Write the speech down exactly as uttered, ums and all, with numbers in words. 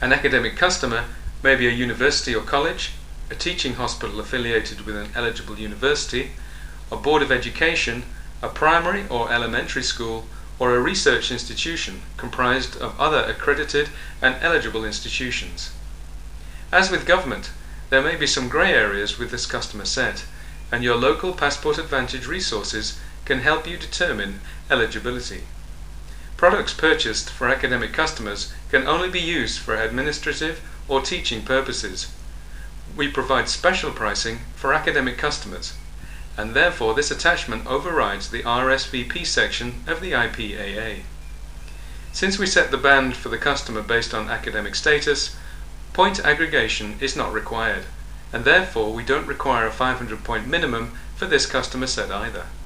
An academic customer may be a university or college, a teaching hospital affiliated with an eligible university, a board of education, a primary or elementary school, or a research institution comprised of other accredited and eligible institutions. As with government, there may be some grey areas with this customer set, and your local Passport Advantage resources can help you determine eligibility. Products purchased for academic customers can only be used for administrative or teaching purposes. We provide special pricing for academic customers, and therefore this attachment overrides the R S V P section of the I P A A. Since we set the band for the customer based on academic status, point aggregation is not required, and therefore we don't require a five hundred point minimum for this customer set either.